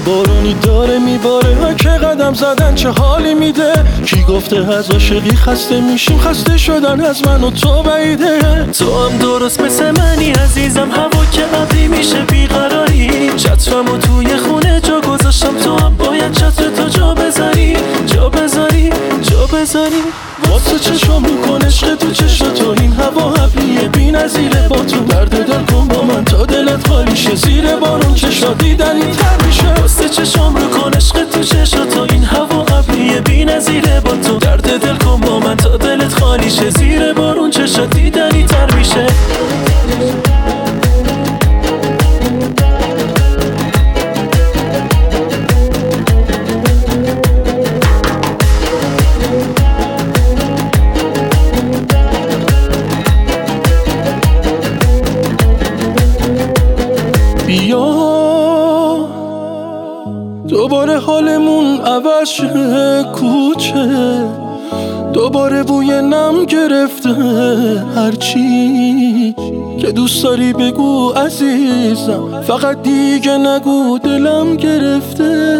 بارونی داره میباره، که قدم زدن چه حالی میده. کی گفته از عاشقی خسته میشیم، خسته شدن از من و تو بعیده. تو هم درست مثل منی عزیزم، هوا که ابری میشه بیقراری. چترمو توی خونه جا گذاشتم، تو هم باید چترتو جا بذاری، جا بذاری، جا بذاری. واسه چشم میکن عشق تو چشم تو، این هوا ابریه بی نظیره. با تو درد دل کن با من تا دلت خالی شه، زیر بارون چشا دیدنی تر میشه. واسه چشم رو کن عشق تو چشم تو، این هوا ابریه بی نظیره. با تو درد دل کن با من تا دلت خالی شه، زیر بارون چشا دیدنی تر میشه. بیا دوباره حالمون عوض شه کوچه، دوباره بوی نم گرفته. هرچی که دوست داری بگو عزیزم، فقط دیگه نگو دلم گرفته.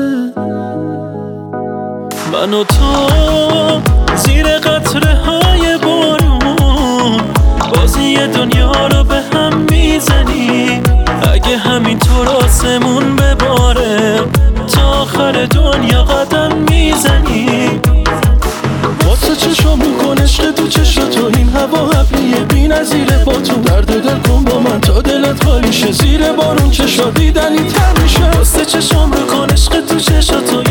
من و تو زیر قطره های بارون، بازی دنیا رو به هم میزنی. اگه همینطور آسمون بباره، تا آخر دنیا قدم میزنی. واسه چشم میکن عشق تو چشم تو، این هوا ابریه بی نظیره. با تو درد دل کن با من تا دلت خالی شه، زیر بارون چشا دیدنی تر میشه. واسه چشم رو کن عشق تو چشم تو،